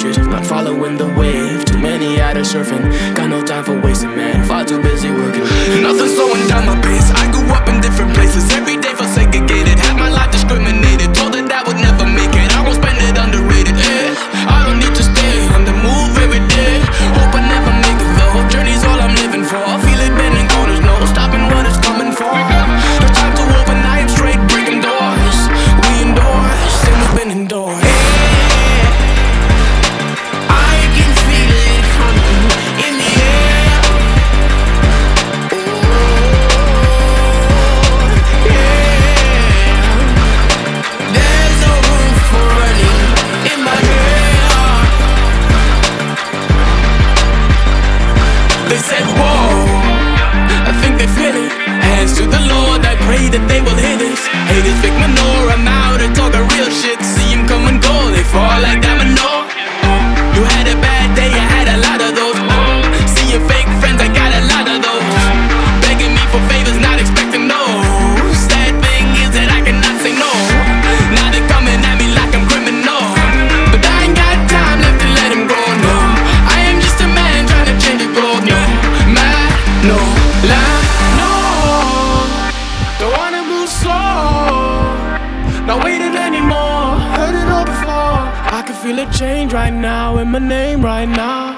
shit, not following the wave. Too many out there surfing, got no time for wasting, man. Far too busy working. Nothing slowing down my pace. I grew up in different places, every day felt segregated. Had my life discriminated, told that I would never make it. I won't spend it underrated, I don't need to stay on the move every day. Hope I never make it though, journey's all I'm living for. Feel it bending corners, no stopping what it's coming for. No time to open, I am straight breaking doors. We endorse, and we've been indoors. They said, whoa, I think they feel it. Hands to the Lord, I pray that they will hear this. Haters fake manure, I'm out and talking real shit. See them come and go, they fall like domino. You had a bad day, I had a lot of those. See your fake friends, I got a lot of those. Begging me for favors, not expecting no. Sad thing is that I cannot say no. Now they're coming at me like I'm criminal, but I ain't got time left to let them go, no. I am just a man trying to change the globe, no. No lie, no. Don't wanna move slow, not waiting anymore. Heard it all before. I can feel a change right now in my name right now.